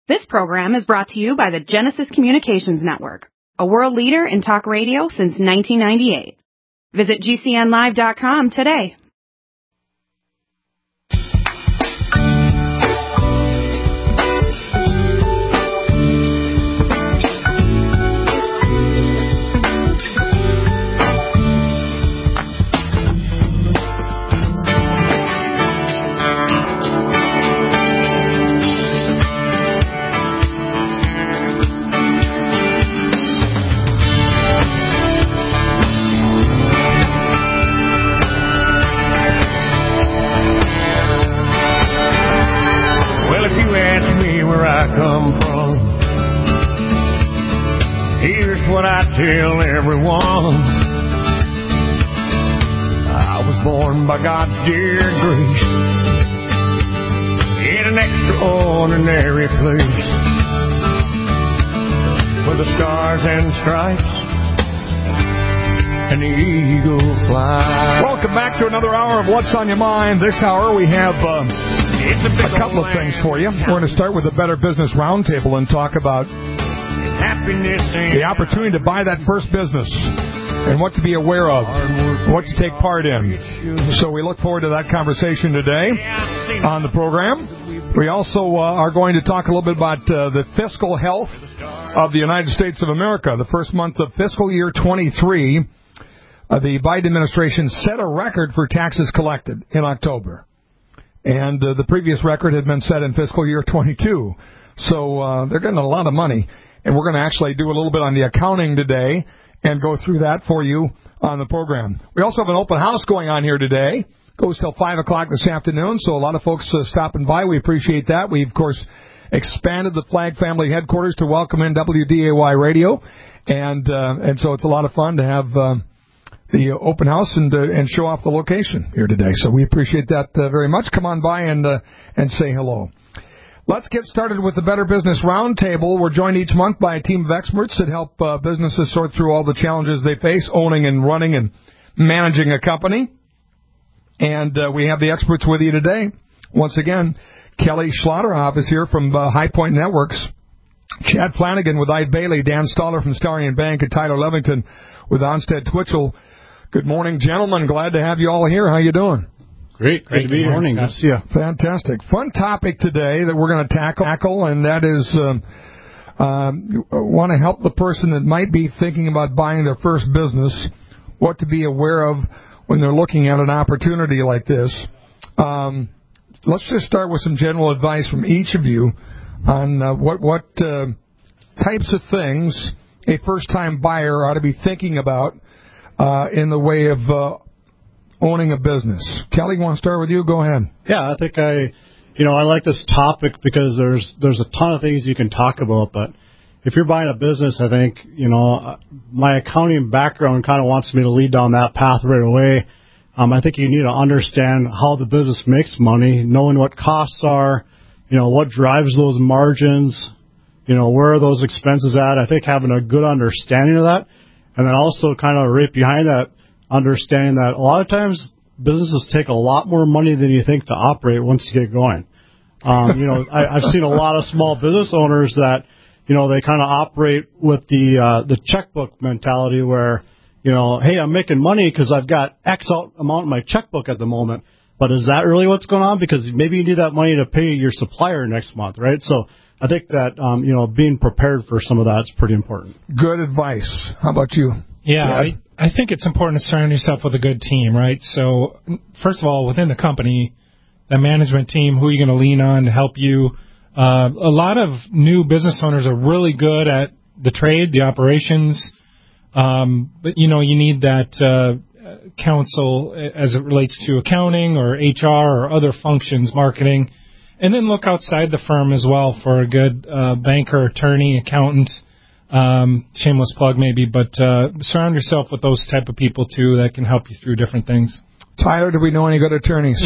This program is brought to you by the Genesis Communications Network, a world leader in talk radio since 1998. Visit GCNlive.com today. What I tell everyone, I was born by God's dear grace in an extraordinary place where the stars and stripes and the eagle fly. Welcome back to another hour of What's on Your Mind. This hour we have a couple of things for you. We're going to start with the Better Business Roundtable and talk about the opportunity to buy that first business and what to be aware of, what to take part in. So we look forward to that conversation today on the program. We also are going to talk a little bit about the fiscal health of the United States of America. The first month of fiscal year 23, the Biden administration set a record for taxes collected in October. And the previous record had been set in fiscal year 22. So they're getting a lot of money. And we're going to actually do a little bit on the accounting today and go through that for you on the program. We also have an open house going on here today. Goes till 5 o'clock this afternoon, so a lot of folks stopping by. We appreciate that. We, of course, expanded the Flag Family Headquarters to welcome in WDAY Radio. And so it's a lot of fun to have the open house and show off the location here today. So we appreciate that very much. Come on by and say hello. Let's get started with the Better Business Roundtable. We're joined each month by a team of experts that help businesses sort through all the challenges they face, owning and running and managing a company. And we have the experts with you today. Once again, Kelly Schlotterhoff is here from High Point Networks, Chad Flanagan with Eide Bailly, Dan Stoller from Starion Bank, and Tyler Levington with Onstead Twitchell. Good morning, gentlemen. Glad to have you all here. How you doing? Great to be here. Good morning. Good to see you. Fantastic. Fun topic today that we're going to tackle, and that is want to help the person that might be thinking about buying their first business, what to be aware of when they're looking at an opportunity like this. Let's just start with some general advice from each of you on what types of things a first-time buyer ought to be thinking about in the way of owning a business. Kelly, you want to start with you? Go ahead. Yeah, I think I like this topic because there's a ton of things you can talk about, but if you're buying a business, I think, my accounting background kind of wants me to lead down that path right away. I think you need to understand how the business makes money, knowing what costs are, what drives those margins, where are those expenses at. I think having a good understanding of that, and then also kind of right behind that, understanding that a lot of times businesses take a lot more money than you think to operate once you get going. I've seen a lot of small business owners that, they kind of operate with the checkbook mentality where, hey, I'm making money because I've got X amount in my checkbook at the moment. But is that really what's going on? Because maybe you need that money to pay your supplier next month, right? So I think that, being prepared for some of that is pretty important. Good advice. How about you? Yeah, I think it's important to surround yourself with a good team, right? So, first of all, within the company, the management team, who are you going to lean on to help you? A lot of new business owners are really good at the trade, the operations, but, you need that counsel as it relates to accounting or HR or other functions, marketing. And then look outside the firm as well for a good banker, attorney, accountant. Shameless plug maybe, but surround yourself with those type of people too that can help you through different things. Tyler, do we know any good attorneys?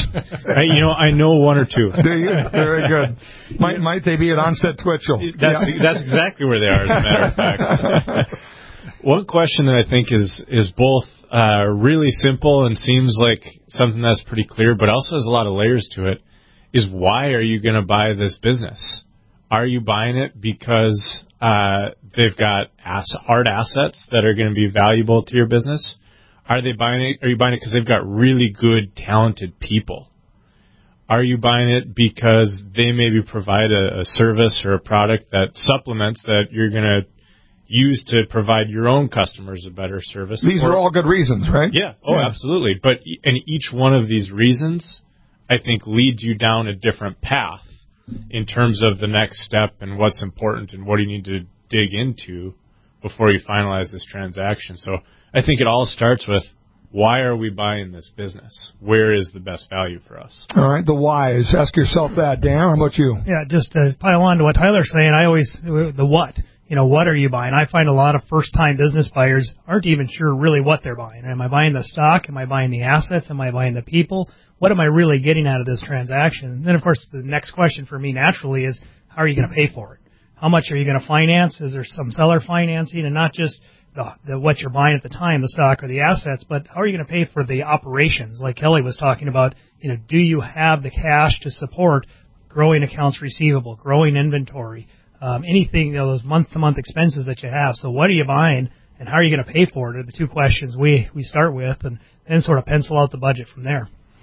I know one or two. Do you? Very good. Might they be at Onstead Twitchell? That's exactly where they are, as a matter of fact. One question that I think is both really simple and seems like something that's pretty clear, but also has a lot of layers to it, is why are you going to buy this business? Are you buying it because they've got hard assets that are going to be valuable to your business? Are you buying it because they've got really good, talented people? Are you buying it because they maybe provide a service or a product that supplements that you're going to use to provide your own customers a better service? These are all good reasons, right? Yeah. Oh, yeah. Absolutely. But and each one of these reasons, I think, leads you down a different path in terms of the next step and what's important and what do you need to dig into before you finalize this transaction. So I think it all starts with, why are we buying this business? Where is the best value for us? All right, the whys. Ask yourself that. Dan, how about you? Yeah, just to pile on to what Tyler's saying, the what. What are you buying? I find a lot of first-time business buyers aren't even sure really what they're buying. Am I buying the stock? Am I buying the assets? Am I buying the people? What am I really getting out of this transaction? And then, of course, the next question for me naturally is, how are you going to pay for it? How much are you going to finance? Is there some seller financing? And not just what you're buying at the time, the stock or the assets, but how are you going to pay for the operations? Like Kelly was talking about, do you have the cash to support growing accounts receivable, growing inventory, anything, those month-to-month expenses that you have? So what are you buying, and how are you going to pay for it are the two questions we start with, and then sort of pencil out the budget from there.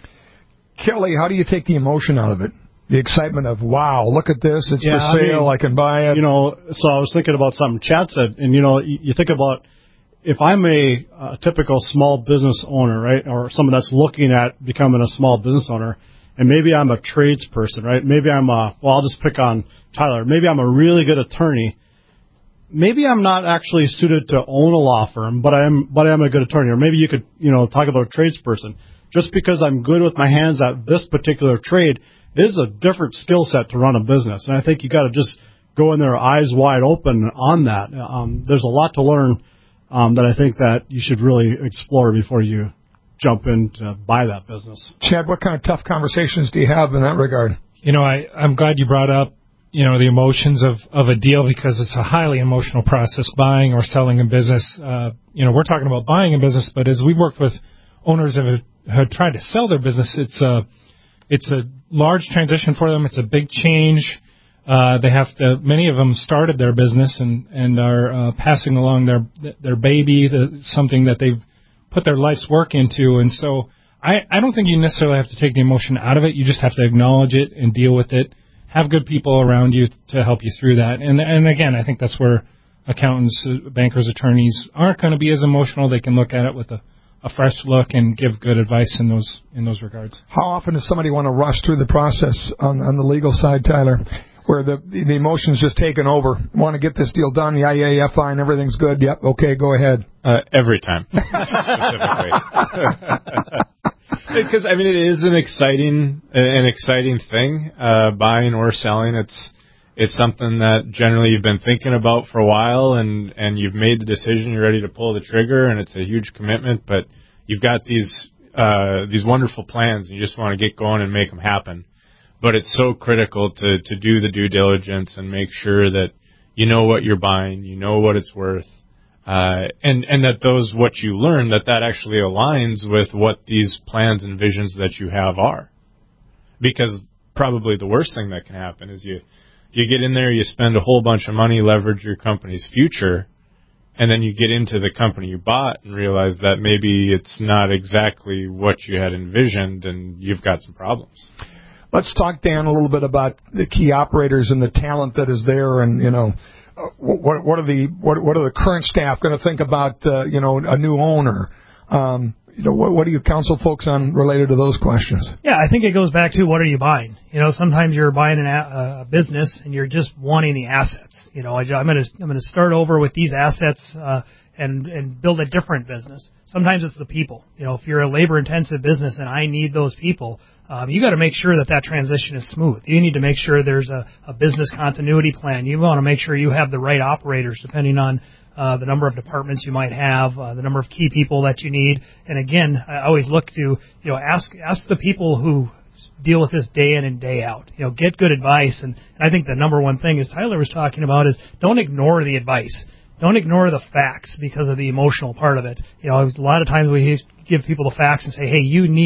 Kelly, how do you take the emotion out of it? The excitement of, wow, look at this, it's for sale, I can buy it. So I was thinking about something Chad said, and, you think about, if I'm a typical small business owner, right, or someone that's looking at becoming a small business owner, and maybe I'm a tradesperson, right? Maybe I'll just pick on Tyler. Maybe I'm a really good attorney. Maybe I'm not actually suited to own a law firm, but I am a good attorney. Or maybe you could, talk about a tradesperson. Just because I'm good with my hands at this particular trade, it is a different skill set to run a business. And I think you got to just go in there eyes wide open on that. There's a lot to learn that I think that you should really explore before you jump in to buy that business. Chad, what kind of tough conversations do you have in that regard? I'm glad you brought up, the emotions of a deal, because it's a highly emotional process, buying or selling a business. We're talking about buying a business, but as we've worked with owners that have tried to sell their business, it's a large transition for them. It's a big change. Many of them started their business and are passing along their baby, something that they've put their life's work into. And so I don't think you necessarily have to take the emotion out of it. You just have to acknowledge it and deal with it. Have good people around you to help you through that. And again, I think that's where accountants, bankers, attorneys aren't going to be as emotional. They can look at it with a fresh look and give good advice in those regards. How often does somebody want to rush through the process on the legal side, Tyler, where the emotions just taken over? Want to get this deal done? Yeah, fine, everything's good. Yep, okay, go ahead. Every time, specifically. Because it is an exciting thing, buying or selling. It's something that generally you've been thinking about for a while, and you've made the decision. You're ready to pull the trigger, and it's a huge commitment. But you've got these wonderful plans, and you just want to get going and make them happen. But it's so critical to do the due diligence and make sure that you know what you're buying, you know what it's worth, and that what you learn that actually aligns with what these plans and visions that you have are. Because probably the worst thing that can happen is you get in there, you spend a whole bunch of money, leverage your company's future, and then you get into the company you bought and realize that maybe it's not exactly what you had envisioned, and you've got some problems. Let's talk, Dan, a little bit about the key operators and the talent that is there, and what are the current staff going to think about a new owner? What do you counsel folks on related to those questions? Yeah, I think it goes back to, what are you buying? Sometimes you're buying a business and you're just wanting the assets. I'm going to start over with these assets and build a different business. Sometimes it's the people. If you're a labor-intensive business and I need those people, you got to make sure that transition is smooth. You need to make sure there's a business continuity plan. You want to make sure you have the right operators, depending on the number of departments you might have, the number of key people that you need. And again, I always look to, ask the people who deal with this day in and day out. Get good advice. And I think the number one thing, as Tyler was talking about, is don't ignore the advice. Don't ignore the facts because of the emotional part of it. A lot of times we give people the facts and say, hey, you need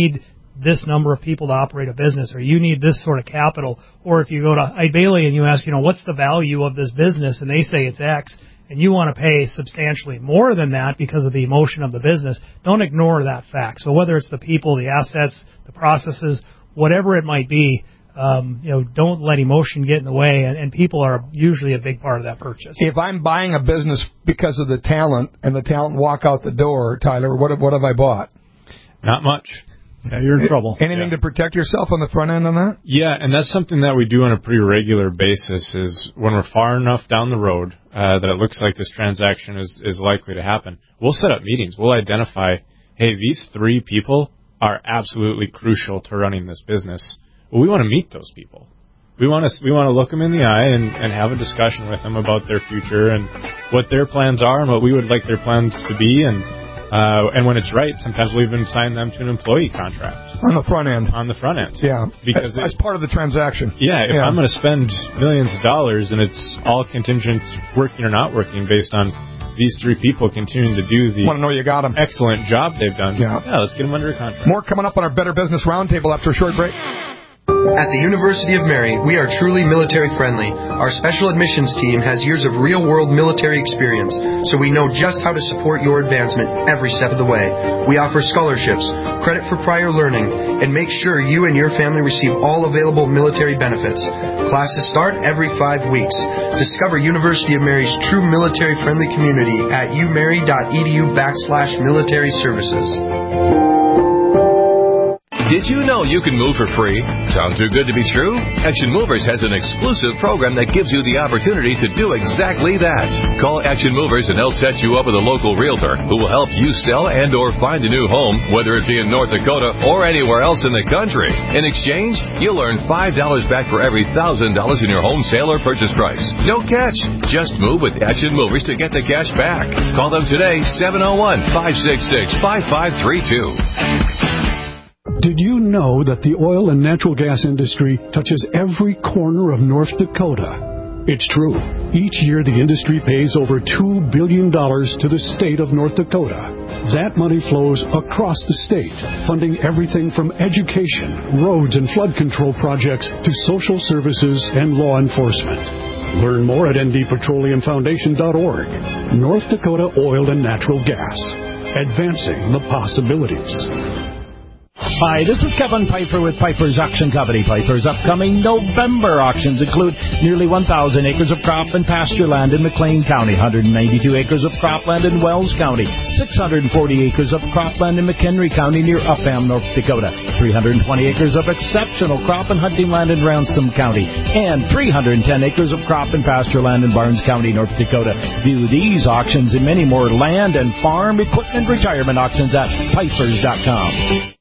this number of people to operate a business, or you need this sort of capital. Or if you go to Eide Bailly and you ask, what's the value of this business, and they say it's X, and you want to pay substantially more than that because of the emotion of the business, don't ignore that fact. So whether it's the people, the assets, the processes, whatever it might be, don't let emotion get in the way, and people are usually a big part of that purchase. If I'm buying a business because of the talent, and the talent walk out the door, Tyler, what have I bought? Not much. Yeah, you're in trouble. Anything to protect yourself on the front end on that? Yeah, and that's something that we do on a pretty regular basis, is when we're far enough down the road that it looks like this transaction is likely to happen, we'll set up meetings. We'll identify, hey, these 3 people are absolutely crucial to running this business. Well, we want to meet those people. We want to look them in the eye and have a discussion with them about their future and what their plans are and what we would like their plans to be. And when it's right, sometimes we'll even sign them to an employee contract. On the front end. On the front end. Yeah. Because as part of the transaction. Yeah, if I'm going to spend millions of dollars and it's all contingent, working or not working, based on these 3 people continuing to do the want to know you got them. Excellent job they've done. Yeah, let's get them under a contract. More coming up on our Better Business Roundtable after a short break. At the University of Mary, we are truly military-friendly. Our special admissions team has years of real-world military experience, so we know just how to support your advancement every step of the way. We offer scholarships, credit for prior learning, and make sure you and your family receive all available military benefits. Classes start every 5 weeks. Discover University of Mary's true military-friendly community at umary.edu/military services. Did you know you can move for free? Sound too good to be true? Action Movers has an exclusive program that gives you the opportunity to do exactly that. Call Action Movers and they'll set you up with a local realtor who will help you sell and or find a new home, whether it be in North Dakota or anywhere else in the country. In exchange, you'll earn $5 back for every $1,000 in your home sale or purchase price. No catch. Just move with Action Movers to get the cash back. Call them today, 701-566-5532. Did you know that the oil and natural gas industry touches every corner of North Dakota? It's true. Each year, the industry pays over $2 billion to the state of North Dakota. That money flows across the state, funding everything from education, roads and flood control projects to social services and law enforcement. Learn more at ndpetroleumfoundation.org. North Dakota Oil and Natural Gas. Advancing the possibilities. Hi, this is Kevin Piper with Piper's Auction Company. Piper's upcoming November auctions include nearly 1,000 acres of crop and pasture land in McLean County, 192 acres of cropland in Wells County, 640 acres of cropland in McHenry County near Upham, North Dakota, 320 acres of exceptional crop and hunting land in Ransom County, and 310 acres of crop and pasture land in Barnes County, North Dakota. View these auctions and many more land and farm equipment retirement auctions at Pipers.com.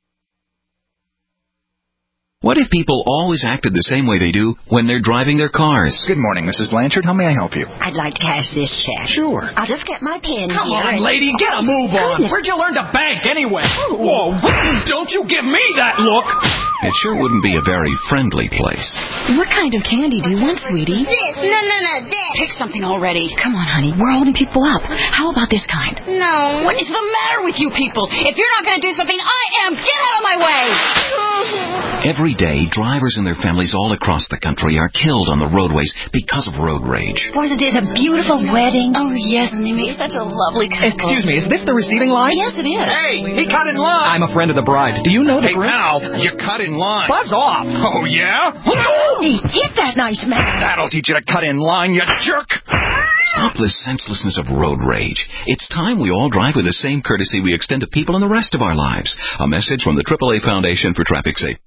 What if people always acted the same way they do when they're driving their cars? Good morning, Mrs. Blanchard. How may I help you? I'd like to cash this check. Sure. I'll just get my pen Come here. on, lady, get a move on. Goodness. Where'd you learn to bank anyway? Whoa, don't you give me that look. It sure wouldn't be a very friendly place. What kind of candy do you want, sweetie? This. No, this. Pick something already. Come on, honey. We're holding people up. How about this kind? No. What is the matter with you people? If you're not going to do something, I am. Get out of my way. Every day, drivers and their families all across the country are killed on the roadways because of road rage. Wasn't it a beautiful wedding? Oh, yes, and they made such a lovely couple. Excuse me, is this the receiving line? Yes, it is. Hey, he cut in line. I'm a friend of the bride. Do you know the groom? Hey, pal, you cut in line. Buzz off. Oh, yeah? Hey, hit that nice man. That'll teach you to cut in line, you jerk. Stop the senselessness of road rage. It's time we all drive with the same courtesy we extend to people in the rest of our lives. A message from the AAA Foundation for Traffic Safety.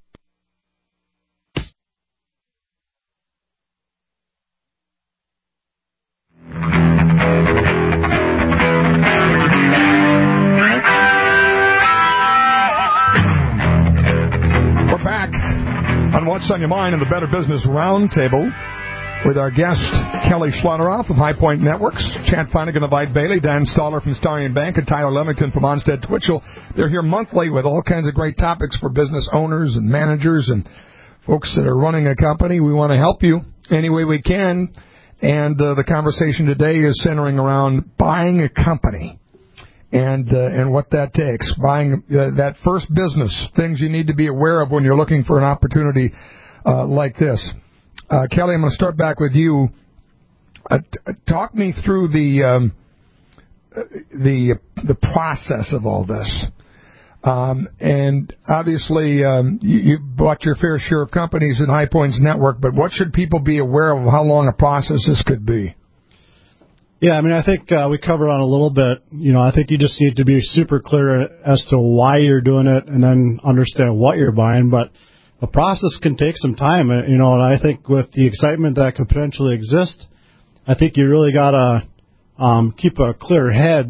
We're back on What's on Your Mind in the Better Business Roundtable with our guest, Kelly Schlotteroff of High Point Networks, Chad Flanagan of Eide Bailly, Dan Stoller from Starion Bank, and Tyler Lemington from Onstead Twitchell. They're here monthly with all kinds of great topics for business owners and managers and folks that are running a company. We want to help you any way we can. And the conversation today is centering around buying a company. and what that takes. Buying that first business, things you need to be aware of when you're looking for an opportunity like this. Kelly, I'm going to start back with you. Talk me through the process of all this. And obviously, you bought your fair share of companies in High Points Network, but what should people be aware of how long a process this could be? Yeah, I mean, I think we covered on a little bit. I think you just need to be super clear as to why you're doing it and then understand what you're buying. But the process can take some time, and I think with the excitement that could potentially exist, I think you really got to keep a clear head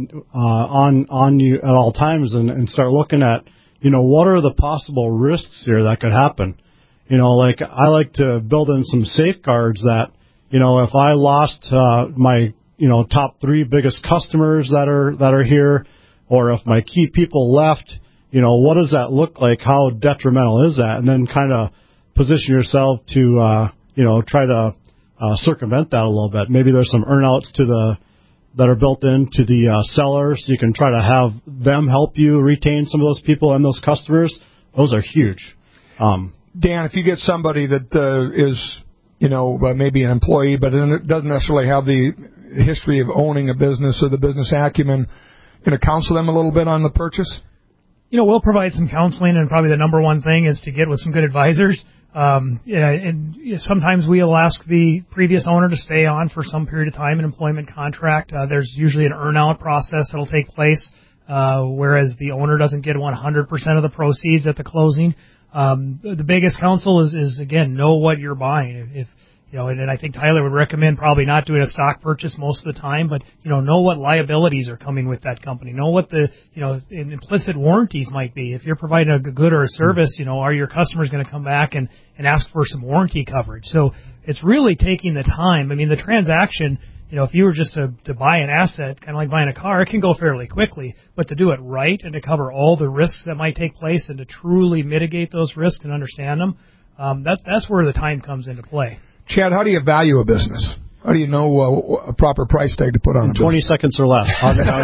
on you at all times and start looking at, what are the possible risks here that could happen. Like I like to build in some safeguards that, if I lost my top 3 biggest customers that are here, or if my key people left, what does that look like? How detrimental is that? And then kind of position yourself to, try to circumvent that a little bit. Maybe there's some earnouts that are built into the sellers. You can try to have them help you retain some of those people and those customers. Those are huge. Dan, if you get somebody that is, maybe an employee, but it doesn't necessarily have the history of owning a business or the business acumen, counsel them a little bit on the purchase? We'll provide some counseling, and probably the number one thing is to get with some good advisors. And sometimes we'll ask the previous owner to stay on for some period of time, an employment contract. There's usually an earn-out process that'll take place, whereas the owner doesn't get 100% of the proceeds at the closing. The biggest counsel is again, know what you're buying. If and I think Tyler would recommend probably not doing a stock purchase most of the time, but, know what liabilities are coming with that company. Know what the, implicit warranties might be. If you're providing a good or a service, are your customers going to come back and ask for some warranty coverage? So it's really taking the time. I mean, the transaction, if you were just to buy an asset, kind of like buying a car, it can go fairly quickly, but to do it right and to cover all the risks that might take place and to truly mitigate those risks and understand them, that's where the time comes into play. Chad, how do you value a business? How do you know a proper price tag to put on it? 20 seconds or less.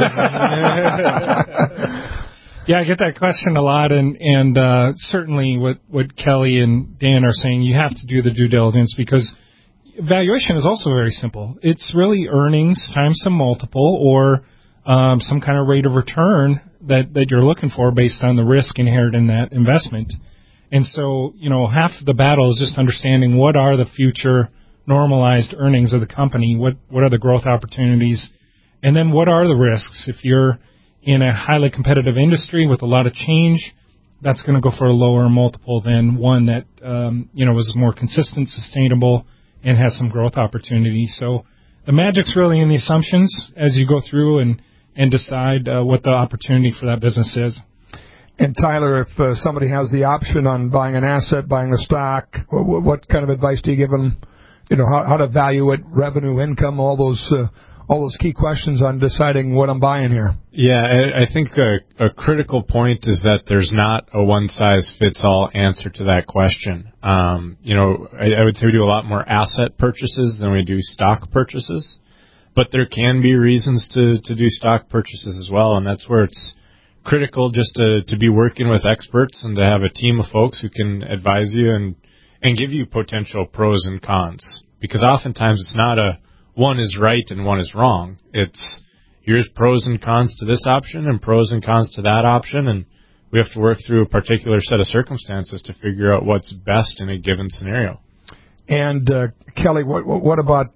Yeah, I get that question a lot, and certainly what Kelly and Dan are saying, you have to do the due diligence because valuation is also very simple. It's really earnings times some multiple or some kind of rate of return that you're looking for based on the risk inherent in that investment. And so, half of the battle is just understanding what are the future normalized earnings of the company, what are the growth opportunities, and then what are the risks. If you're in a highly competitive industry with a lot of change, that's going to go for a lower multiple than one that, is more consistent, sustainable, and has some growth opportunities. So the magic's really in the assumptions as you go through and decide what the opportunity for that business is. And Tyler, if somebody has the option on buying an asset, buying a stock, what kind of advice do you give them? How to value it, revenue, income, all those key questions on deciding what I'm buying here. Yeah, I think a critical point is that there's not a one-size-fits-all answer to that question. I would say we do a lot more asset purchases than we do stock purchases, but there can be reasons to do stock purchases as well, and that's where it's critical just to be working with experts and to have a team of folks who can advise you and give you potential pros and cons. Because oftentimes it's not a one is right and one is wrong. It's here's pros and cons to this option and pros and cons to that option, and we have to work through a particular set of circumstances to figure out what's best in a given scenario. And Kelly, what about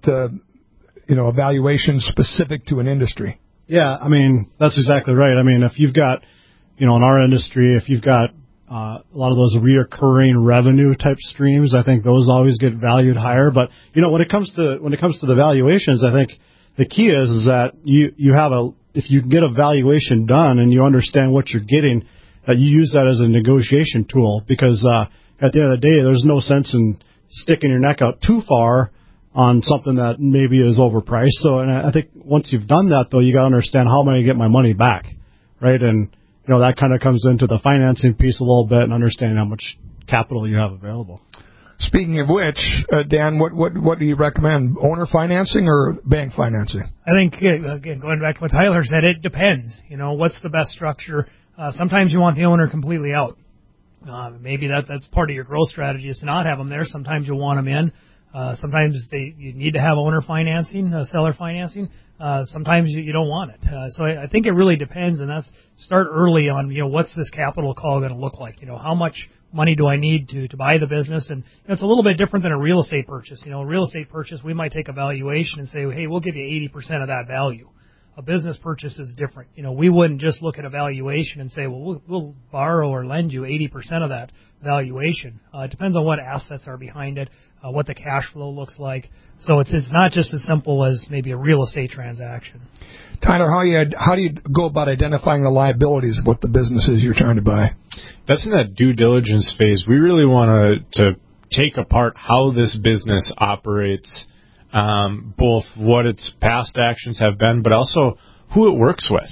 evaluation specific to an industry? Yeah, I mean, that's exactly right. I mean, if you've got, in our industry, if you've got a lot of those reoccurring revenue type streams, I think those always get valued higher. But, when it comes to the valuations, I think the key is that you have if you get a valuation done and you understand what you're getting, that you use that as a negotiation tool because at the end of the day, there's no sense in sticking your neck out too far on something that maybe is overpriced. So, and I think once you've done that, though, you got to understand how am I going to get my money back, right? And, that kind of comes into the financing piece a little bit and understanding how much capital you have available. Speaking of which, Dan, what do you recommend? Owner financing or bank financing? I think, again, going back to what Tyler said, it depends. What's the best structure? Sometimes you want the owner completely out. Maybe that's part of your growth strategy is to not have them there. Sometimes you want them in. Sometimes you need to have owner financing, seller financing. Sometimes you don't want it. So I think it really depends, and that's start early on, what's this capital call going to look like? How much money do I need to buy the business? And it's a little bit different than a real estate purchase. A real estate purchase, we might take a valuation and say, hey, we'll give you 80% of that value. A business purchase is different. We wouldn't just look at a valuation and say, well, we'll borrow or lend you 80% of that valuation. It depends on what assets are behind it, what the cash flow looks like. So it's not just as simple as maybe a real estate transaction. Tyler, how do you go about identifying the liabilities of what the business is you're trying to buy? That's in that due diligence phase. We really want to take apart how this business operates, both what its past actions have been, but also who it works with.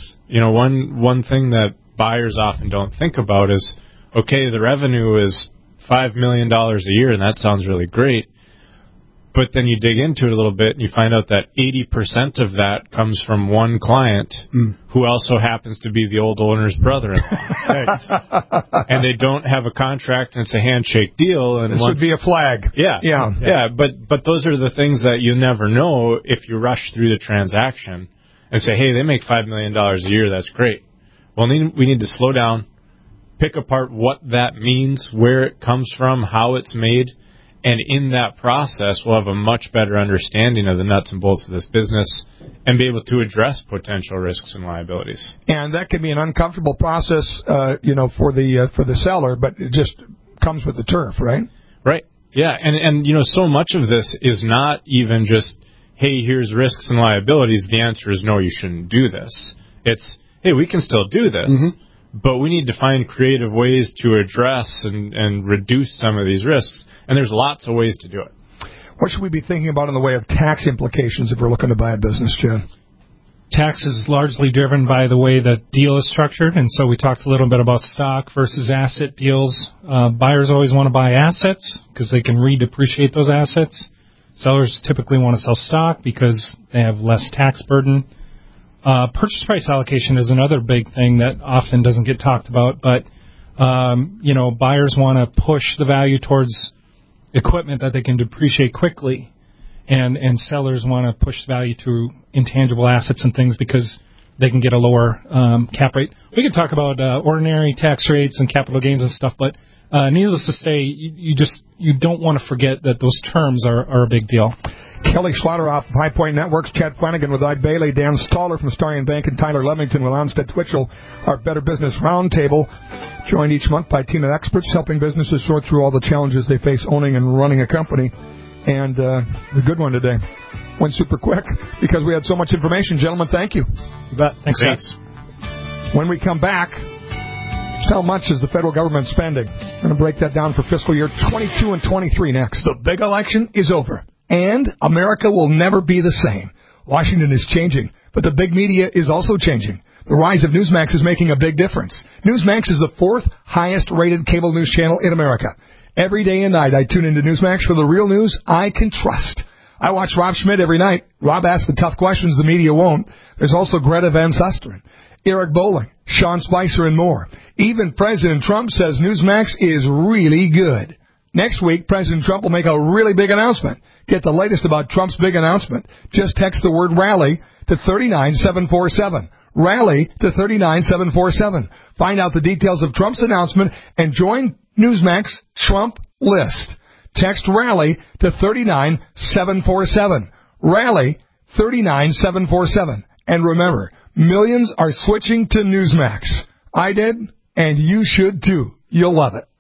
One thing that buyers often don't think about is, okay, the revenue is $5 million a year, and that sounds really great. But then you dig into it a little bit, and you find out that 80% of that comes from one client who also happens to be the old owner's brother-in-law. And they don't have a contract, and it's a handshake deal. And this would be a flag. Yeah. But those are the things that you never know if you rush through the transaction and say, hey, they make $5 million a year. That's great. Well, we need to slow down, pick apart what that means, where it comes from, how it's made. And in that process, we'll have a much better understanding of the nuts and bolts of this business and be able to address potential risks and liabilities. And that can be an uncomfortable process, for the seller, but it just comes with the turf, right? Right. Yeah. And so much of this is not even just, hey, here's risks and liabilities. The answer is no, you shouldn't do this. It's, hey, we can still do this. But we need to find creative ways to address and reduce some of these risks. And there's lots of ways to do it. What should we be thinking about in the way of tax implications if we're looking to buy a business, Jen? Tax is largely driven by the way the deal is structured. And so we talked a little bit about stock versus asset deals. Buyers always want to buy assets because they can redepreciate those assets. Sellers typically want to sell stock because they have less tax burden. Purchase price allocation is another big thing that often doesn't get talked about, but buyers want to push the value towards equipment that they can depreciate quickly, and sellers want to push value to intangible assets and things because they can get a lower cap rate. We can talk about ordinary tax rates and capital gains and stuff, but needless to say, you don't want to forget that those terms are a big deal. Kelly Schlotteroff of High Point Networks, Chad Flanagan with Ide Bailey, Dan Stoller from Starion Bank, and Tyler Levington with Onstead Twitchell, our Better Business Roundtable, joined each month by a team of experts helping businesses sort through all the challenges they face owning and running a company. And a good one today. Went super quick because we had so much information. Gentlemen, thank you. You bet. Thanks. When we come back, how much is the federal government spending? I'm going to break that down for fiscal year 22 and 23 next. The big election is over. And America will never be the same. Washington is changing, but the big media is also changing. The rise of Newsmax is making a big difference. Newsmax is the 4th highest-rated cable news channel in America. Every day and night, I tune into Newsmax for the real news I can trust. I watch Rob Schmidt every night. Rob asks the tough questions the media won't. There's also Greta Van Susteren, Eric Bolling, Sean Spicer, and more. Even President Trump says Newsmax is really good. Next week, President Trump will make a really big announcement. Get the latest about Trump's big announcement. Just text the word rally to 39747. Rally to 39747. Find out the details of Trump's announcement and join Newsmax Trump list. Text rally to 39747. Rally 39747. And remember, millions are switching to Newsmax. I did, and you should too. You'll love it.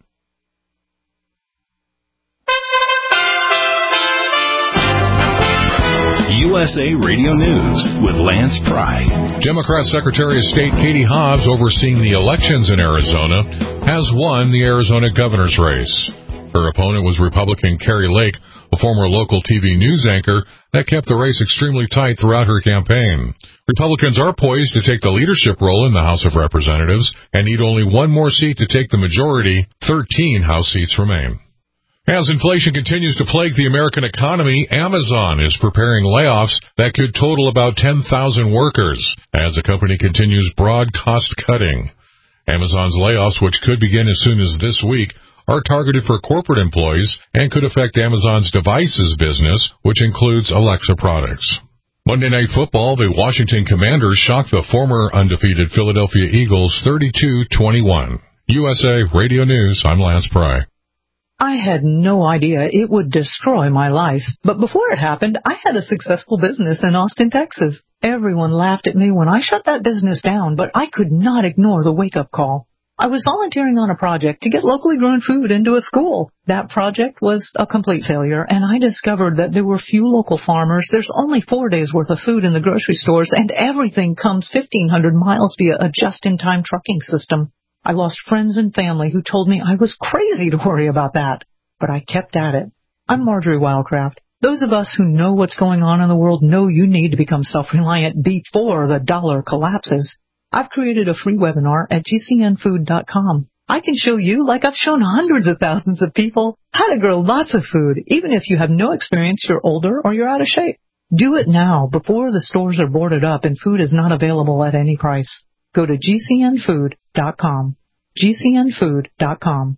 USA Radio News with Lance Pry. Democrat Secretary of State Katie Hobbs, overseeing the elections in Arizona, has won the Arizona governor's race. Her opponent was Republican Kari Lake, a former local TV news anchor that kept the race extremely tight throughout her campaign. Republicans are poised to take the leadership role in the House of Representatives and need only one more seat to take the majority. 13 House seats remain. As inflation continues to plague the American economy, Amazon is preparing layoffs that could total about 10,000 workers as the company continues broad cost cutting. Amazon's layoffs, which could begin as soon as this week, are targeted for corporate employees and could affect Amazon's devices business, which includes Alexa products. Monday Night Football, the Washington Commanders shocked the former undefeated Philadelphia Eagles 32-21. USA Radio News, I'm Lance Pry. I had no idea it would destroy my life. But before it happened, I had a successful business in Austin, Texas. Everyone laughed at me when I shut that business down, but I could not ignore the wake-up call. I was volunteering on a project to get locally grown food into a school. That project was a complete failure, and I discovered that there were few local farmers. There's only 4 days' worth of food in the grocery stores, and everything comes 1,500 miles via a just-in-time trucking system. I lost friends and family who told me I was crazy to worry about that, but I kept at it. I'm Marjorie Wildcraft. Those of us who know what's going on in the world know you need to become self-reliant before the dollar collapses. I've created a free webinar at gcnfood.com. I can show you, like I've shown hundreds of thousands of people, how to grow lots of food, even if you have no experience, you're older, or you're out of shape. Do it now before the stores are boarded up and food is not available at any price. Go to gcnfood.com. gcnfood.com.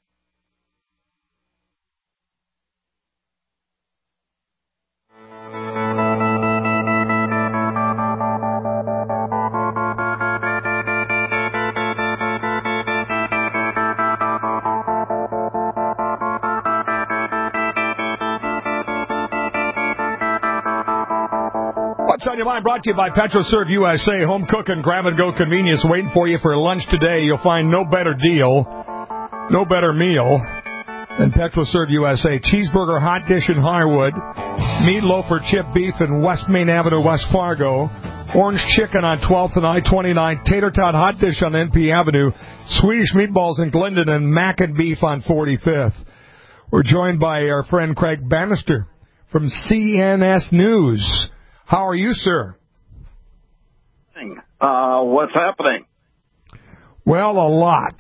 What's on your mind? Brought to you by PetroServe USA. Home cooking, grab-and-go convenience waiting for you for lunch today. You'll find no better deal, no better meal than PetroServe USA. Cheeseburger hot dish in Highwood, meatloaf or chip beef in West Main Avenue, West Fargo, orange chicken on 12th and I-29, tater tot hot dish on NP Avenue, Swedish meatballs in Glendon, and mac and beef on 45th. We're joined by our friend Craig Bannister from CNS News. How are you, sir? What's happening? Well, a lot.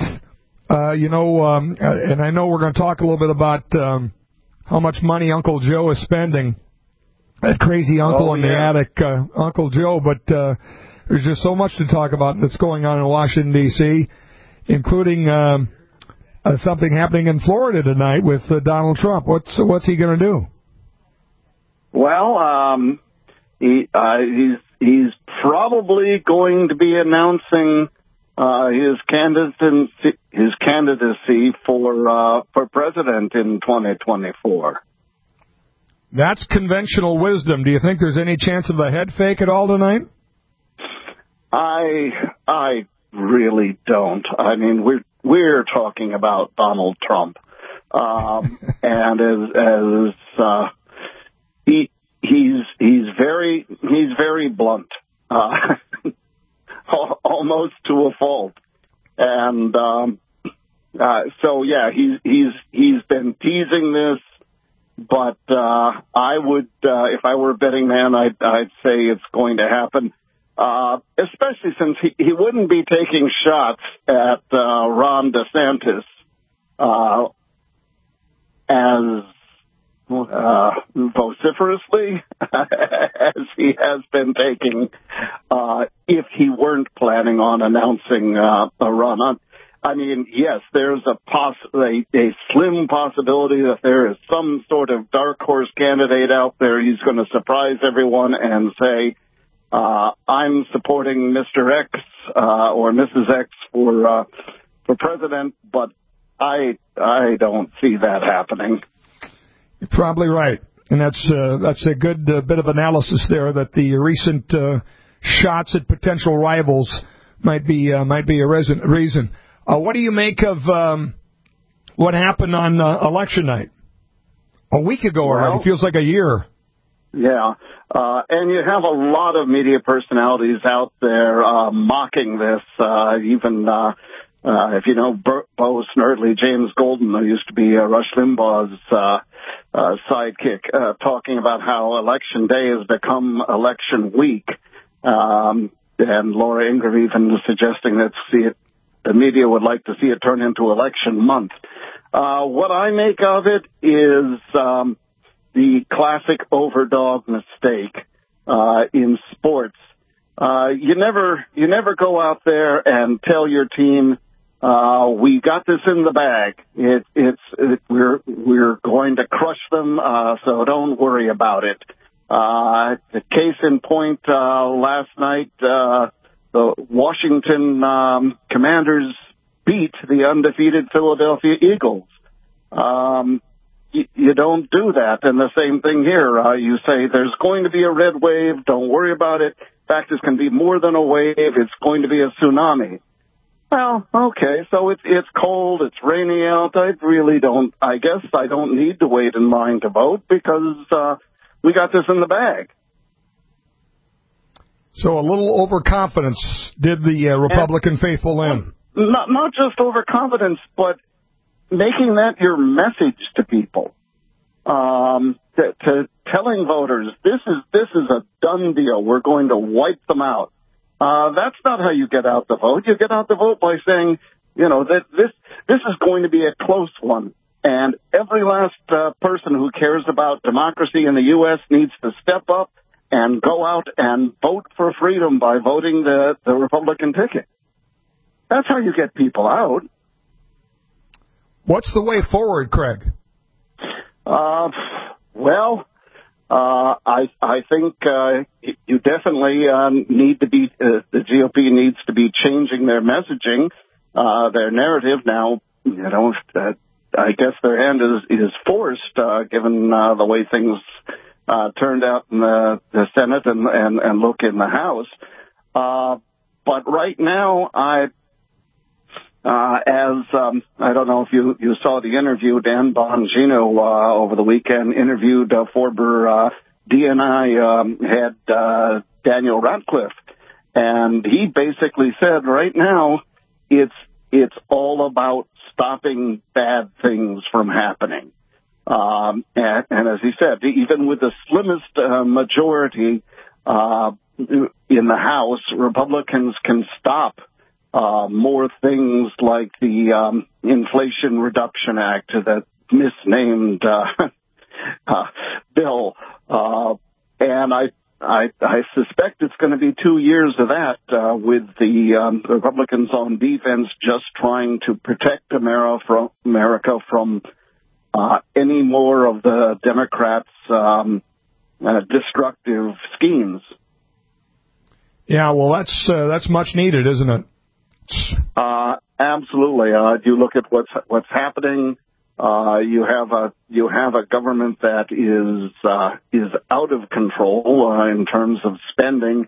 And I know we're going to talk a little bit about how much money Uncle Joe is spending. That crazy uncle in the attic, Uncle Joe. But there's just so much to talk about that's going on in Washington, D.C., including something happening in Florida tonight with Donald Trump. What's he going to do? Well, he's probably going to be announcing his candidacy for president in 2024. That's conventional wisdom. Do you think there's any chance of a head fake at all tonight? I really don't. I mean, we're talking about Donald Trump, and as he's very blunt, almost to a fault, and so yeah, he's been teasing this, but I would, if I were a betting man, I'd say it's going to happen, especially since he wouldn't be taking shots at Ron DeSantis as vociferously as he has been taking if he weren't planning on announcing a run. I mean, yes, there's a slim possibility that there is some sort of dark horse candidate out there. He's going to surprise everyone and say, I'm supporting Mr. X or Mrs. X for president, but I don't see that happening. You're probably right, and that's a good bit of analysis there. That the recent shots at potential rivals might be a reason. What do you make of what happened on election night a week ago? Already feels like a year. Yeah, and you have a lot of media personalities out there mocking this. Even if you know Bo Snerdley, James Golden, who used to be Rush Limbaugh's sidekick, talking about how election day has become election week, and Laura Ingraham even suggesting that the media would like to see it turn into election month. What I make of it is the classic overdog mistake in sports. You never go out there and tell your team, we got this in the bag. We're going to crush them, so don't worry about it. The case in point, last night, the Washington Commanders beat the undefeated Philadelphia Eagles. You don't do that. And the same thing here. You say there's going to be a red wave. Don't worry about it. In fact, it's going to be more than a wave. It's going to be a tsunami. Well, okay, so it's cold, it's rainy out. I guess I don't need to wait in line to vote because we got this in the bag. So a little overconfidence did the Republican faithful in. Not just overconfidence, but making that your message to people, to telling voters, this is a done deal. We're going to wipe them out. That's not how you get out the vote. You get out the vote by saying, that this is going to be a close one. And every last person who cares about democracy in the U.S. needs to step up and go out and vote for freedom by voting the Republican ticket. That's how you get people out. What's the way forward, Craig? I think you definitely need to be, the GOP needs to be changing their messaging, their narrative. Now, I guess their hand is forced, given the way things turned out in the Senate and look in the House. But right now, I don't know if you saw the interview, Dan Bongino over the weekend interviewed former DNI head Daniel Ratcliffe, and he basically said right now it's all about stopping bad things from happening. And as he said, even with the slimmest majority in the House, Republicans can stop more things like the Inflation Reduction Act, that misnamed bill. And I suspect it's going to be 2 years of that, with the Republicans on defense just trying to protect America from any more of the Democrats' destructive schemes. Yeah, well, that's much needed, isn't it? Absolutely. You look at what's happening. You have a government that is out of control in terms of spending.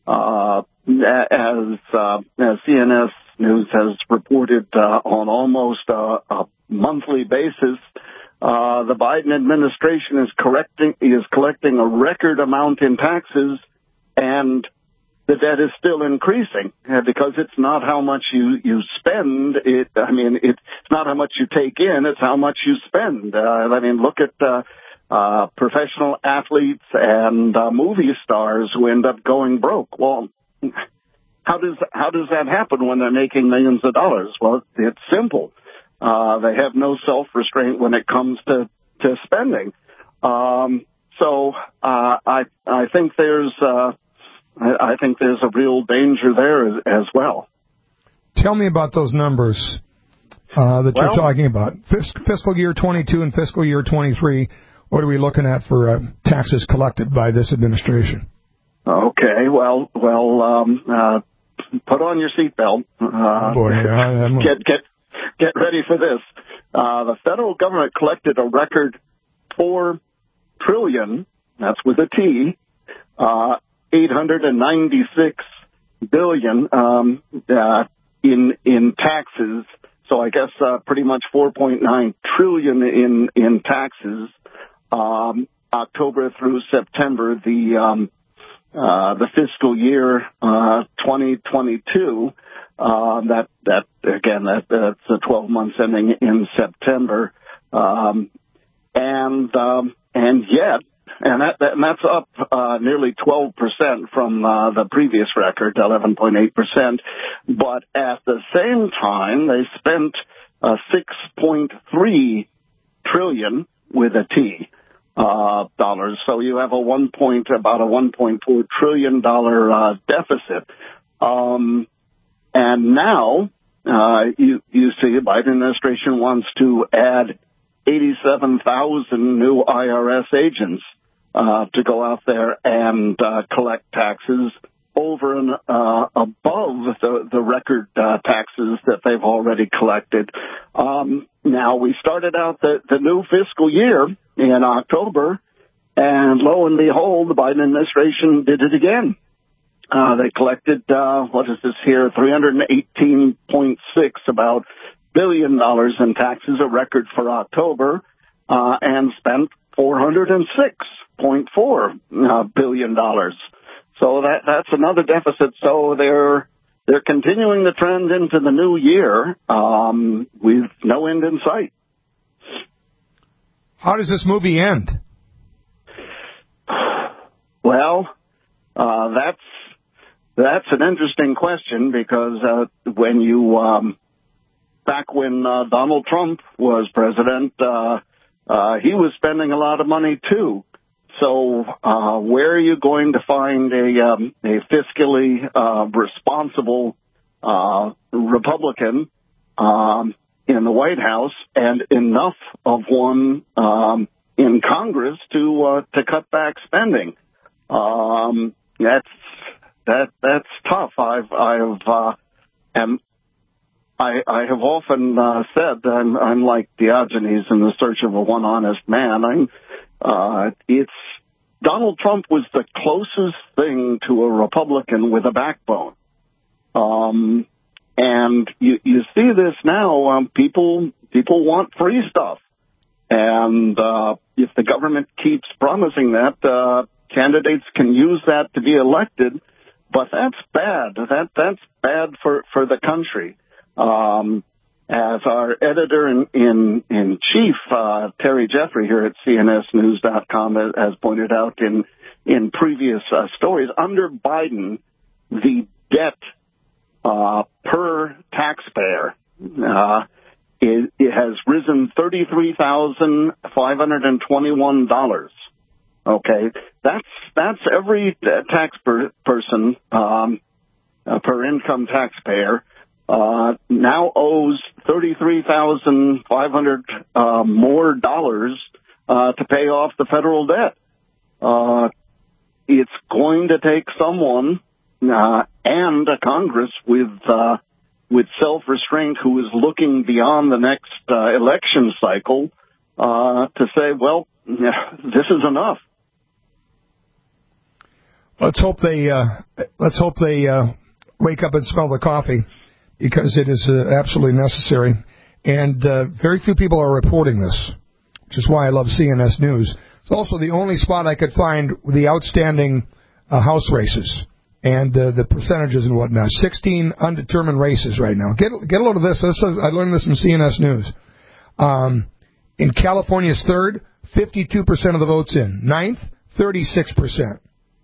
As CNS News has reported on almost a monthly basis, the Biden administration is collecting a record amount in taxes, and the debt is still increasing because it's not how much you spend. It's not how much you take in, it's how much you spend. Look at professional athletes and movie stars who end up going broke. Well, how does that happen when they're making millions of dollars? Well, it's simple. They have no self-restraint when it comes to spending. So I think there's a real danger there as well. Tell me about those numbers that you're talking about. Fiscal year 22 and fiscal year 23, what are we looking at for taxes collected by this administration? Okay, well, put on your seatbelt. Get ready for this. The federal government collected a record $4 trillion, that's with a T, $896 billion in taxes. So I guess pretty much $4.9 trillion in taxes. October through September, the fiscal year 2022. That's the 12 months ending in September, and that's up nearly 12% from the previous record, 11.8%. But at the same time, they spent $6.3 trillion with a T dollars. So you have about a $1.4 trillion deficit. And now you see the Biden administration wants to add 87,000 new IRS agents to go out there and collect taxes over and above the record taxes that they've already collected. Now, we started out the new fiscal year in October, and lo and behold, the Biden administration did it again. They collected, what is this here, $318.6 billion in taxes, a record for October, and spent $406.4 billion. So that's another deficit. So they're continuing the trend into the new year with no end in sight. How does this movie end? Well, that's an interesting question because when you back when Donald Trump was president, he was spending a lot of money too. So where are you going to find a fiscally responsible Republican in the White House and enough of one in Congress to cut back spending? That's tough. I have often said I'm like Diogenes in the search of a one honest man. Donald Trump was the closest thing to a Republican with a backbone. And you see this now, people want free stuff. And if the government keeps promising that, candidates can use that to be elected, but that's bad. That's bad for the country. As our editor-in-chief, Terry Jeffrey here at CNSNews.com has pointed out in previous stories, under Biden, the debt per taxpayer it has risen $33,521. Okay, that's every tax person per income taxpayer now owes $33,500 more dollars to pay off the federal debt. It's going to take someone and a Congress with self-restraint who is looking beyond the next election cycle to say, well, this is enough. Let's hope they wake up and smell the coffee, because it is absolutely necessary. And very few people are reporting this, which is why I love CNS News. It's also the only spot I could find with the outstanding House races and the percentages and whatnot. 16 undetermined races right now. Get a load of this. I learned this from CNS News. In California's third, 52% of the votes in. Ninth, 36%.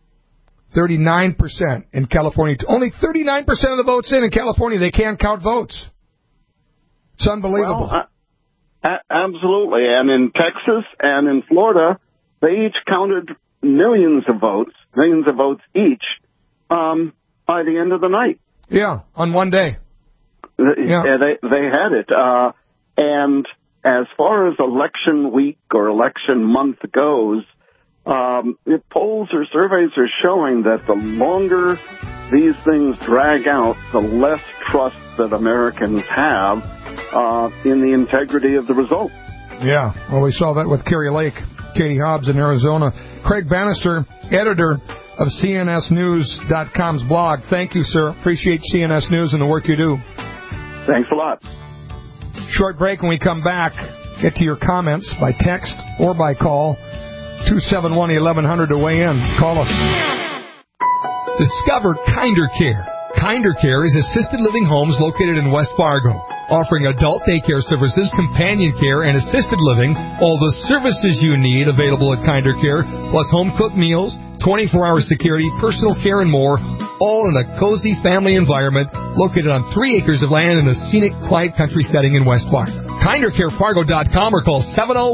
39% in California. Only 39% of the votes in California. They can't count votes. It's unbelievable. Well, absolutely. And in Texas and in Florida, they each counted millions of votes each by the end of the night. Yeah, on one day. Yeah, they had it. And as far as election week or election month goes, polls or surveys are showing that the longer these things drag out, the less trust that Americans have in the integrity of the result. Yeah, well, we saw that with Katie Hobbs in Arizona. Craig Bannister, editor of CNSNews.com's blog. Thank you, sir. Appreciate CNS News and the work you do. Thanks a lot. Short break. When we come back, get to your comments by text or by call. 271-1100 to weigh in. Call us. Discover Kinder Care. Kinder Care is assisted living homes located in West Fargo, offering adult daycare services, companion care, and assisted living. All the services you need available at Kinder Care, plus home-cooked meals, 24-hour security, personal care, and more, all in a cozy family environment located on 3 acres of land in a scenic, quiet country setting in West Fargo. KinderCareFargo.com or call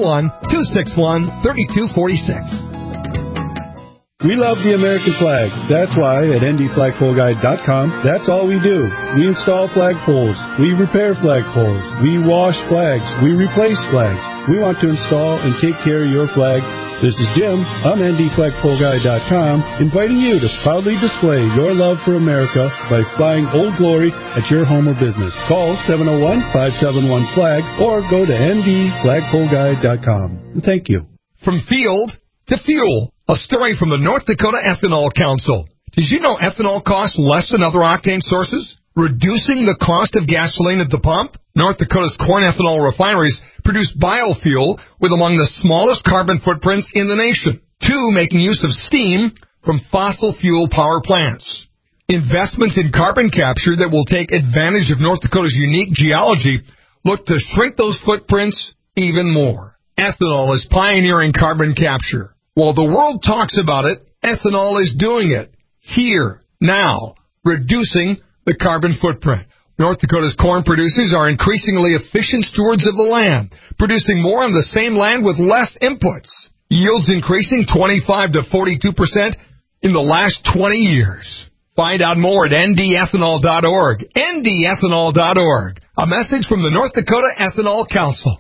701-261-3246. We love the American flag. That's why at ndflagpoleguide.com, that's all we do. We install flagpoles. We repair flagpoles. We wash flags. We replace flags. We want to install and take care of your flag. This is Jim on ndflagpoleguide.com, inviting you to proudly display your love for America by flying Old Glory at your home or business. Call 701-571-FLAG or go to ndflagpoleguide.com. Thank you. From field to fuel. A story from the North Dakota Ethanol Council. Did you know ethanol costs less than other octane sources? Reducing the cost of gasoline at the pump? North Dakota's corn ethanol refineries produce biofuel with among the smallest carbon footprints in the nation. 2, making use of steam from fossil fuel power plants. Investments in carbon capture that will take advantage of North Dakota's unique geology look to shrink those footprints even more. Ethanol is pioneering carbon capture. While the world talks about it, ethanol is doing it. Here, now, reducing the carbon footprint. North Dakota's corn producers are increasingly efficient stewards of the land, producing more on the same land with less inputs. Yields increasing 25 to 42% in the last 20 years. Find out more at ndethanol.org. ndethanol.org. A message from the North Dakota Ethanol Council.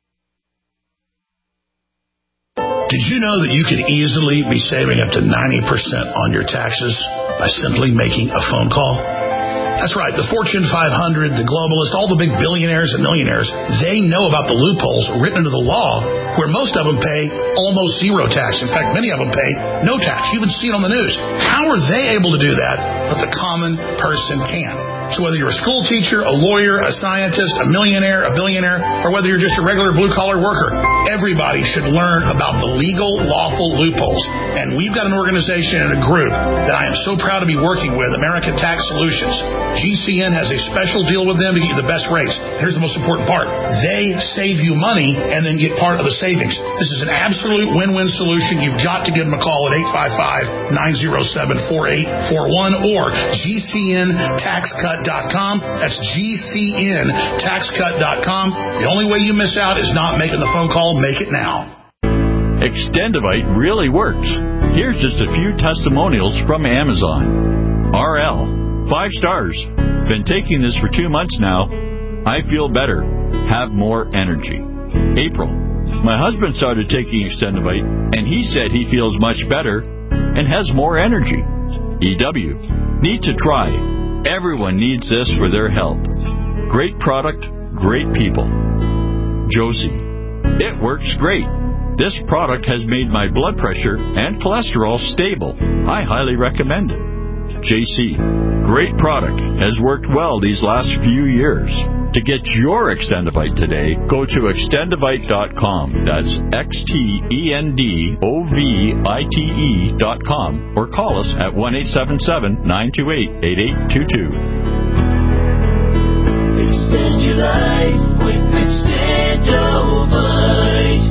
Did you know that you could easily be saving up to 90% on your taxes by simply making a phone call? That's right. The Fortune 500, the globalists, all the big billionaires and millionaires, they know about the loopholes written into the law where most of them pay almost zero tax. In fact, many of them pay no tax. You even see it on the news. How are they able to do that, but the common person can? So whether you're a school teacher, a lawyer, a scientist, a millionaire, a billionaire, or whether you're just a regular blue-collar worker, everybody should learn about the legal, lawful loopholes. And we've got an organization and a group that I am so proud to be working with, American Tax Solutions. GCN has a special deal with them to get you the best rates. Here's the most important part. They save you money and then get part of the savings. This is an absolute win-win solution. You've got to give them a call at 855-907-4841 or GCNTaxCut.com. That's GCNTaxCut.com. The only way you miss out is not making the phone call. Make it now. Extendivite really works. Here's just a few testimonials from Amazon. RL, 5 stars. Been taking this for 2 months now. I feel better. Have more energy. April, my husband started taking Extendivite, and he said he feels much better and has more energy. EW, need to try. Everyone needs this for their health. Great product, great people. Josie, it works great. This product has made my blood pressure and cholesterol stable. I highly recommend it. JC, great product. Has worked well these last few years. To get your Extendivite today, go to extendivite.com. That's XTENDOVITE.com or call us at 1-877-928-8822. Extend your life with Extendovite.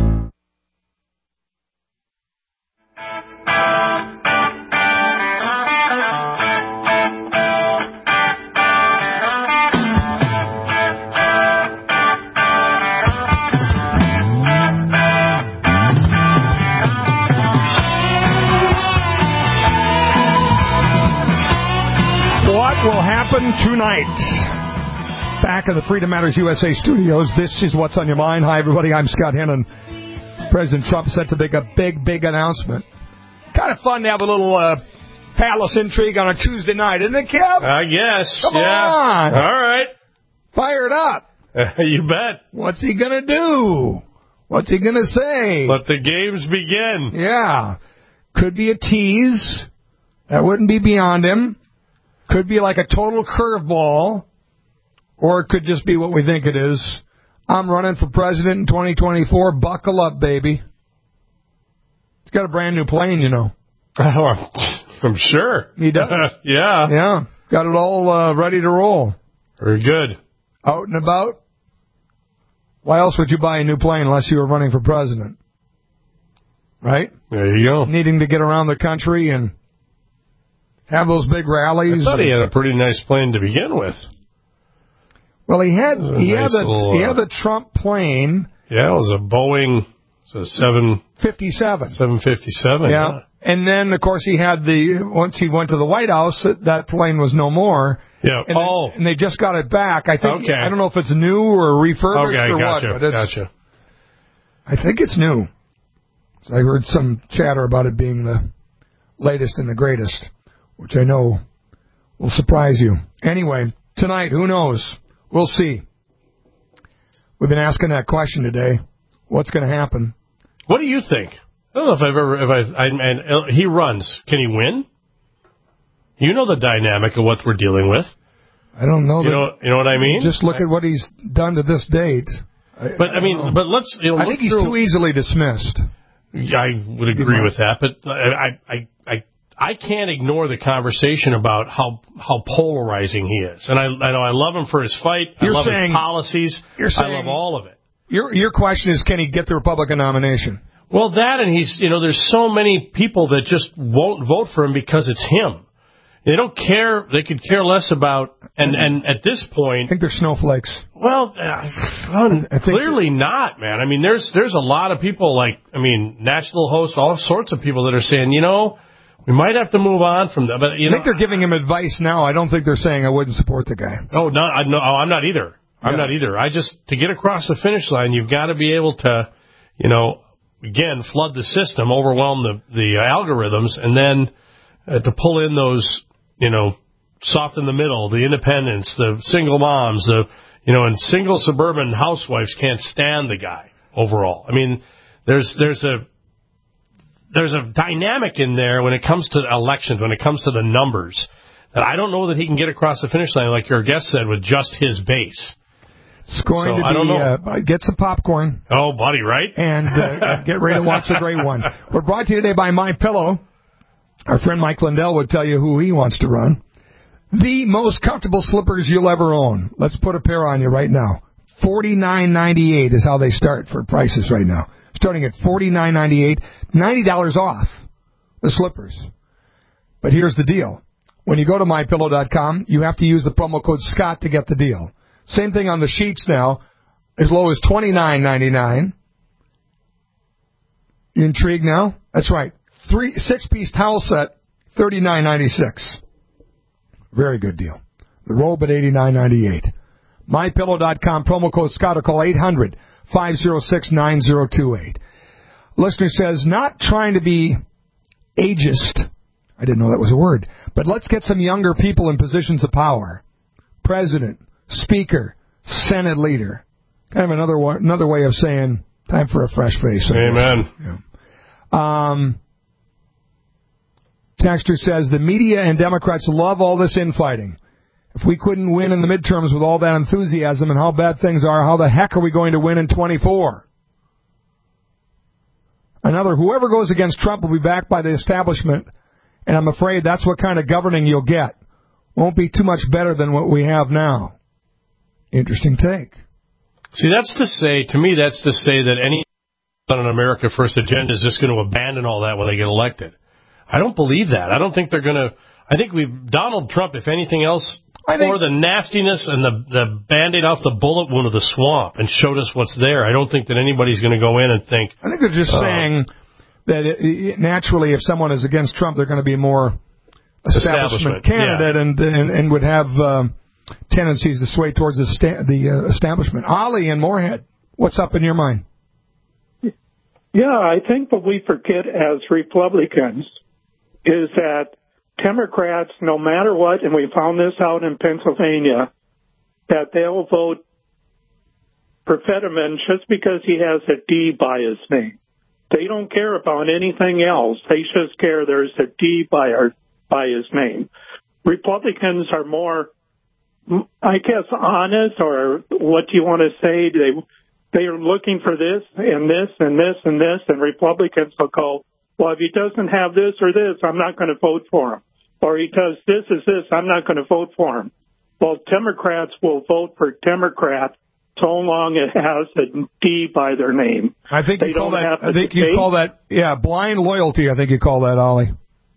Will happen tonight. Back in the Freedom Matters USA studios, this is What's on Your Mind. Hi, everybody. I'm Scott Hennon. President Trump set to make a big announcement. Kind of fun to have a little palace intrigue on a Tuesday night, isn't it, Kev? I guess. Come on. All right. Fire it up. You bet. What's he going to do? What's he going to say? Let the games begin. Yeah. Could be a tease. That wouldn't be beyond him. Could be like a total curveball, or it could just be what we think it is. I'm running for president in 2024. Buckle up, baby. He's got a brand new plane, you know. I'm sure. He does. Yeah. Yeah. Got it all ready to roll. Very good. Out and about. Why else would you buy a new plane unless you were running for president? Right? There you go. Needing to get around the country and have those big rallies. I thought he had a pretty nice plane to begin with. Well, he had the Trump plane. Yeah, it was a Boeing 757. 757. Yeah. And then, of course, once he went to the White House, that plane was no more. Yeah. And they just got it back. I think. Okay. I don't know if it's new or refurbished or gotcha, what. But gotcha. I think it's new. So I heard some chatter about it being the latest and the greatest, which I know will surprise you. Anyway, tonight, who knows? We'll see. We've been asking that question today. What's going to happen? What do you think? I don't know if I've ever. And he runs. Can he win? You know the dynamic of what we're dealing with. I don't know. You know what I mean? Just look at what he's done to this date. But let's. I think he's too easily dismissed. I would agree with that, but I can't ignore the conversation about how polarizing he is. And I know I love him for his fight. I love his policies. I love all of it. Your question is, can he get the Republican nomination? Well, that, and there's so many people that just won't vote for him because it's him. They don't care. They could care less about, and at this point, I think they're snowflakes. Well, clearly not, man. I mean, there's a lot of people national hosts, all sorts of people that are saying, we might have to move on from that. But I think they're giving him advice now. I don't think they're saying I wouldn't support the guy. Oh, no, I'm not either. I'm not either. To get across the finish line, you've got to be able to, again, flood the system, overwhelm the algorithms, and then to pull in those, soft in the middle, the independents, the single moms, and single suburban housewives can't stand the guy overall. I mean, there's a dynamic in there when it comes to elections, when it comes to the numbers, that I don't know that he can get across the finish line, like your guest said, with just his base. It's going to be, I don't know. Get some popcorn. Oh, buddy, right? And get ready to watch the great one. We're brought to you today by MyPillow. Our friend Mike Lindell would tell you who he wants to run. The most comfortable slippers you'll ever own. Let's put a pair on you right now. $49.98 is how they start for prices right now. Starting at $49.98, $90 off the slippers. But here's the deal. When you go to MyPillow.com, you have to use the promo code Scott to get the deal. Same thing on the sheets now, as low as $29.99. You intrigued now? That's right. 6-piece towel set, $39.96. Very good deal. The robe at $89.98. MyPillow.com, promo code Scott, or call 800-506-9028. Listener says, not trying to be ageist. I didn't know that was a word. But let's get some younger people in positions of power. President, Speaker, Senate leader. Kind of another way of saying time for a fresh face. Amen. Yeah. Texter says, the media and Democrats love all this infighting. If we couldn't win in the midterms with all that enthusiasm and how bad things are, how the heck are we going to win in 24? Another, whoever goes against Trump will be backed by the establishment, and I'm afraid that's what kind of governing you'll get. Won't be too much better than what we have now. Interesting take. See, to me, that's to say that any on an America First agenda is just going to abandon all that when they get elected. I don't believe that. I don't think they're going to. I think Donald Trump, if anything else, or the nastiness and the Band-Aid off the bullet wound of the swamp and showed us what's there. I don't think that anybody's going to go in and think. I think they're just saying that naturally, if someone is against Trump, they're going to be more establishment candidate and would have tendencies to sway towards the establishment. Ollie in Moorhead, what's up in your mind? Yeah, I think what we forget as Republicans is that Democrats, no matter what, and we found this out in Pennsylvania, that they'll vote for Fetterman just because he has a D by his name. They don't care about anything else. They just care there's a D by his name. Republicans are more, I guess, honest, or what do you want to say? They are looking for this and this and this and this, and Republicans will go, well, if he doesn't have this or this, I'm not going to vote for him. Or he does this or this, I'm not going to vote for him. Well, Democrats will vote for Democrat so long it has a D by their name. I think you call that blind loyalty. I think you call that, Ollie.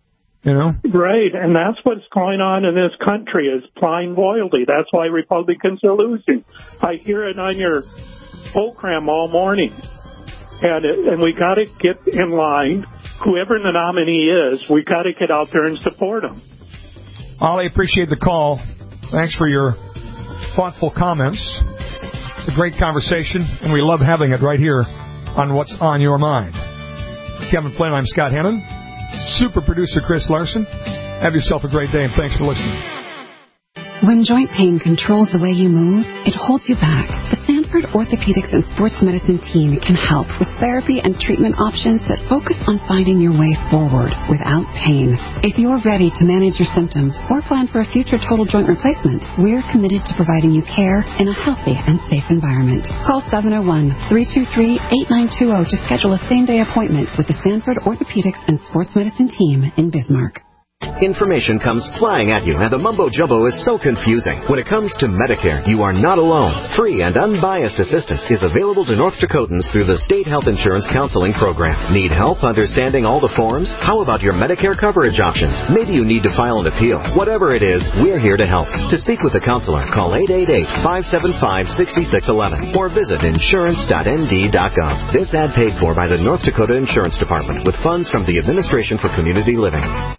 Right, and that's what's going on in this country is blind loyalty. That's why Republicans are losing. I hear it on your program all morning. And we got to get in line. Whoever the nominee is, we got to get out there and support him. Ollie, appreciate the call. Thanks for your thoughtful comments. It's a great conversation, and we love having it right here on What's on Your Mind. Kevin Flynn, I'm Scott Hennon. Super producer Chris Larson. Have yourself a great day, and thanks for listening. When joint pain controls the way you move, it holds you back. The Sanford Orthopedics and Sports Medicine team can help with therapy and treatment options that focus on finding your way forward without pain. If you're ready to manage your symptoms or plan for a future total joint replacement, we're committed to providing you care in a healthy and safe environment. Call 701-323-8920 to schedule a same-day appointment with the Sanford Orthopedics and Sports Medicine team in Bismarck. Information comes flying at you, and the mumbo-jumbo is so confusing. When it comes to Medicare, you are not alone. Free and unbiased assistance is available to North Dakotans through the State Health Insurance Counseling Program. Need help understanding all the forms? How about your Medicare coverage options? Maybe you need to file an appeal. Whatever it is, we're here to help. To speak with a counselor, call 888-575-6611 or visit insurance.nd.gov. This ad paid for by the North Dakota Insurance Department with funds from the Administration for Community Living.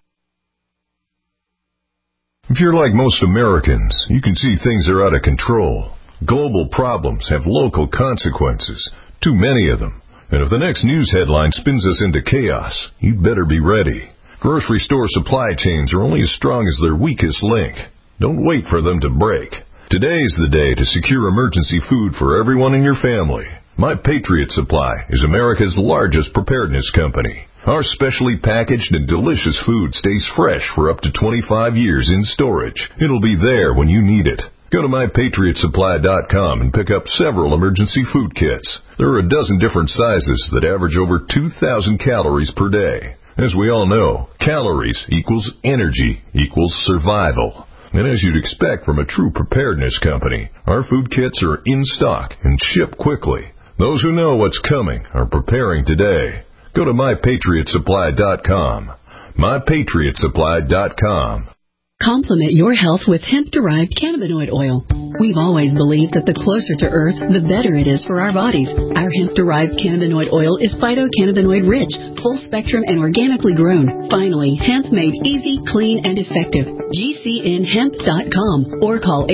If you're like most Americans, you can see things are out of control. Global problems have local consequences, too many of them. And if the next news headline spins us into chaos, you'd better be ready. Grocery store supply chains are only as strong as their weakest link. Don't wait for them to break. Today is the day to secure emergency food for everyone in your family. My Patriot Supply is America's largest preparedness company. Our specially packaged and delicious food stays fresh for up to 25 years in storage. It'll be there when you need it. Go to MyPatriotSupply.com and pick up several emergency food kits. There are a dozen different sizes that average over 2,000 calories per day. As we all know, calories equals energy equals survival. And as you'd expect from a true preparedness company, our food kits are in stock and ship quickly. Those who know what's coming are preparing today. Go to MyPatriotSupply.com. MyPatriotSupply.com. Complement your health with hemp-derived cannabinoid oil. We've always believed that the closer to Earth, the better it is for our bodies. Our hemp-derived cannabinoid oil is phytocannabinoid-rich, full-spectrum, and organically grown. Finally, hemp made easy, clean, and effective. GCNHemp.com or call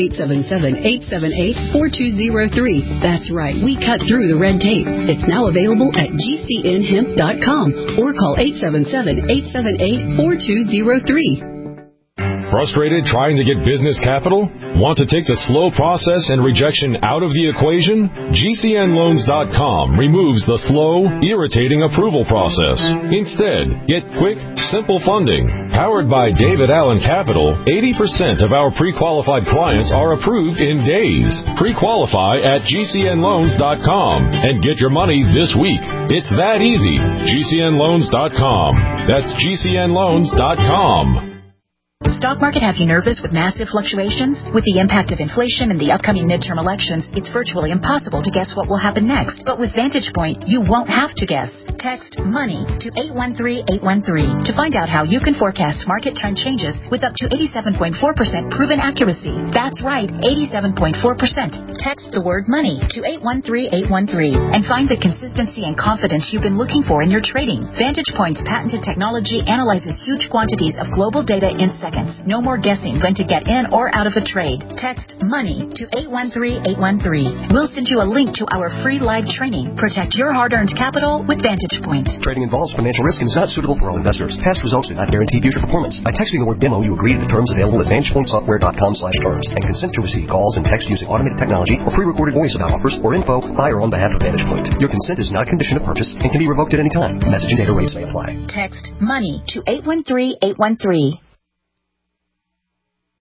877-878-4203. That's right, we cut through the red tape. It's now available at GCNHemp.com or call 877-878-4203. Frustrated trying to get business capital? Want to take the slow process and rejection out of the equation? GCNLoans.com removes the slow, irritating approval process. Instead, get quick, simple funding. Powered by David Allen Capital, 80% of our pre-qualified clients are approved in days. Pre-qualify at GCNLoans.com and get your money this week. It's that easy. GCNLoans.com. That's GCNLoans.com. Stock market have you nervous with massive fluctuations? With the impact of inflation and the upcoming midterm elections, it's virtually impossible to guess what will happen next. But with Vantage Point, you won't have to guess. Text MONEY to 813-813 to find out how you can forecast market trend changes with up to 87.4% proven accuracy. That's right, 87.4%. Text the word MONEY to 813-813 and find the consistency and confidence you've been looking for in your trading. Vantage Point's patented technology analyzes huge quantities of global data in seconds. No more guessing when to get in or out of a trade. Text MONEY to 813-813. We'll send you a link to our free live training. Protect your hard-earned capital with Vantage Point. Trading involves financial risk and is not suitable for all investors. Past results do not guarantee future performance. By texting the word demo, you agree to the terms available at VantagePointSoftware.com/terms and consent to receive calls and text using automated technology or pre-recorded voice about offers or info by or on behalf of Vantage Point. Your consent is not a condition of purchase and can be revoked at any time. Message and data rates may apply. Text MONEY to 813-813.